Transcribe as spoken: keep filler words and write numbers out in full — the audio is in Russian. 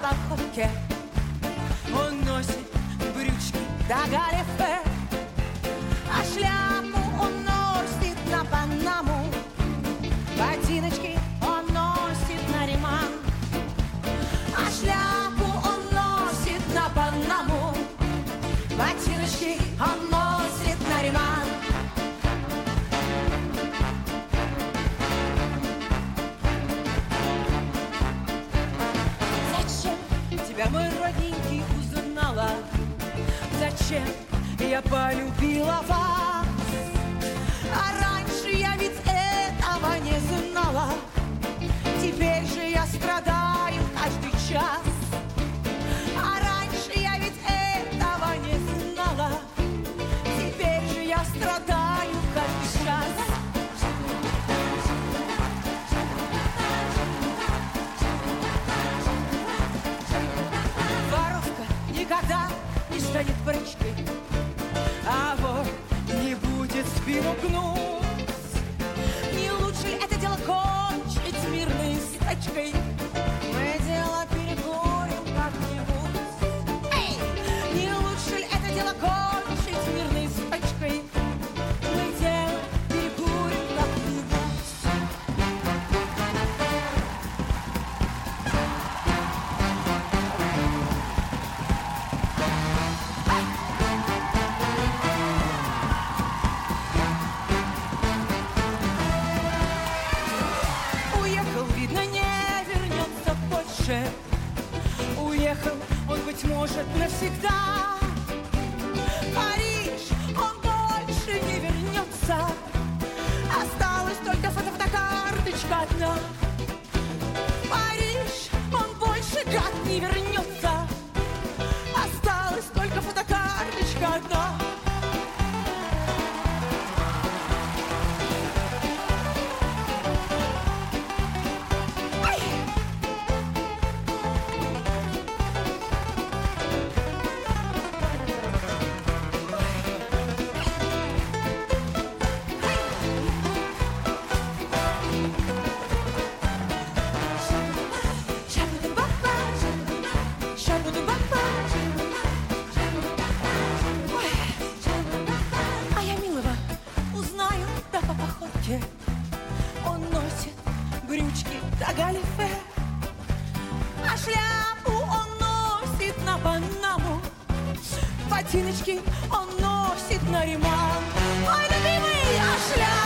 походке. Он носит брючки до галифе, а шляпу он носит на панаму. Ботиночки он носит на реман, а шляпу он носит на панаму. Ботиночки он носит на реман. Зачем тебя, мой родненький, узнала? Зачем я полюбила вас? А раньше я ведь этого не знала. Теперь же я страдаю каждый час. А раньше я ведь этого не знала. Теперь же я страдаю каждый час. Воровка никогда не станет прачкой, а вор не будет спину гнуть. Не лучше ли это дело кончить мирной стачкой? Мы дело перекурим как-нибудь. Эй! Не лучше ли это дело кончить мирной стачкой? Мы дело перекурим как-нибудь. Уехал, видно, не вернется больше. Уехал он, быть может, навсегда. Париж, он больше не вернется. Осталась только фото-фотокарточка одна. Париж, он больше гад не вернется. Осталась только фотокарточка одна. Ай! Шабу-ду-ба-ба, шабу-ду-ба-ба. Ой, а я милого узнаю, да по походке. Он носит брючки до галифе, а шляпу он носит на панаму. Ботиночки он носит на реман. Ой, любимый, а шляпу